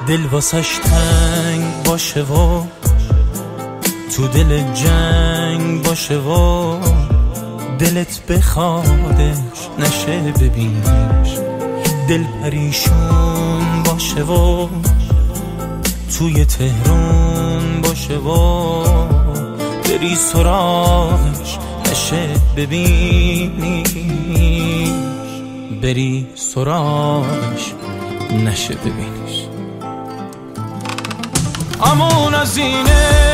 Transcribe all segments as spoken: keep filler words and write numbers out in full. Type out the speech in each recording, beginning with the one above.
دل واسش تنگ باشه و تو دل جنگ باشه و دلت بخوادش نشه ببینش، دل پریشون باشه و توی تهرون باشه و بری سراغش نشه ببینیش، بری سراغش نشه ببینیش. امون از این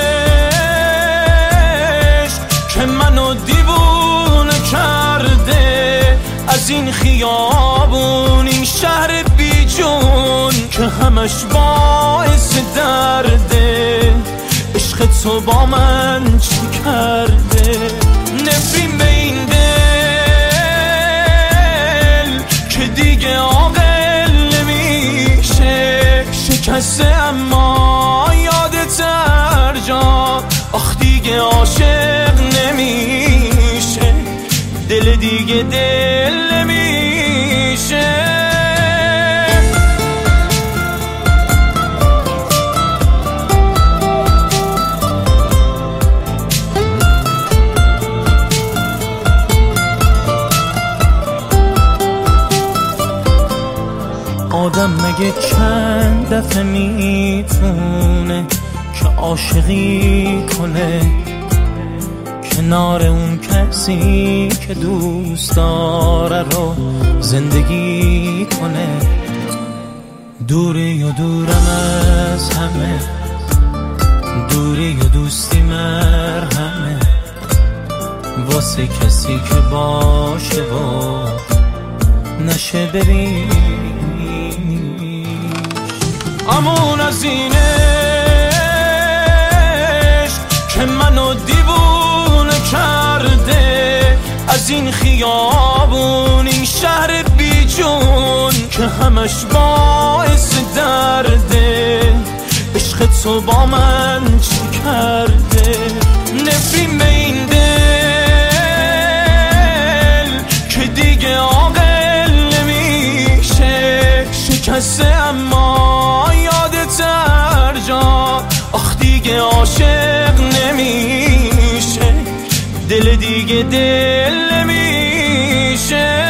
عشق که منو دیوونه کرده، از این خیابون این شهر بی جون که همش باعث درده، عشق تو با من چی کرده؟ نفرین به این دل که دیگه عاقل نمیشه، شکسته اما یادت ارجا، آخ دیگه عاشق نمیشه، دل دیگه دل نمیشه. آدم مگه چند دفعه میتونه که عاشقی کنه کنار اون کسی که دوست داره رو زندگی کنه؟ دوری و دورم از همه، دوری و دوستی مرهمه واسه کسی که باشه و نشه ببین. امون از این عشق که منو دیوونه کرده، از این خیابون این شهر بی جون که همش باعث درده، عشق تو با من چی کرده؟ نفرین به این دل که دیگه عاقل نمیشه، شکسته اما یادت ارجا، آخ دیگه عاشق نمیشه، دل دیگه دل نمیشه.